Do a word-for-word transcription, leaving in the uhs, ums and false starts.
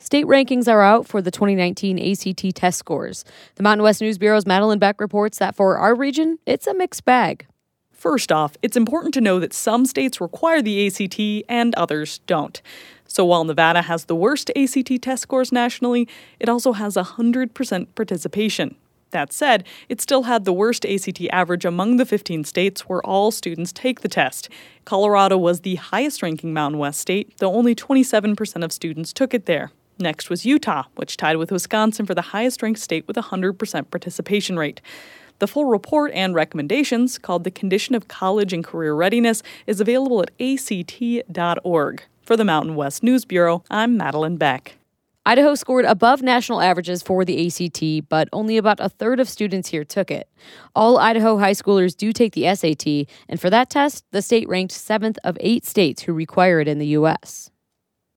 State rankings are out for the twenty nineteen A C T test scores. The Mountain West News Bureau's Madeline Beck reports that for our region, it's a mixed bag. First off, it's important to know that some states require the A C T and others don't. So while Nevada has the worst A C T test scores nationally, it also has one hundred percent participation. That said, it still had the worst A C T average among the fifteen states where all students take the test. Colorado was the highest-ranking Mountain West state, though only twenty-seven percent of students took it there. Next was Utah, which tied with Wisconsin for the highest-ranked state with a one hundred percent participation rate. The full report and recommendations, called The Condition of College and Career Readiness, is available at A C T dot org. For the Mountain West News Bureau, I'm Madeline Beck. Idaho scored above national averages for the A C T, but only about a third of students here took it. All Idaho high schoolers do take the S A T, and for that test, the state ranked seventh of eight states who require it in the U S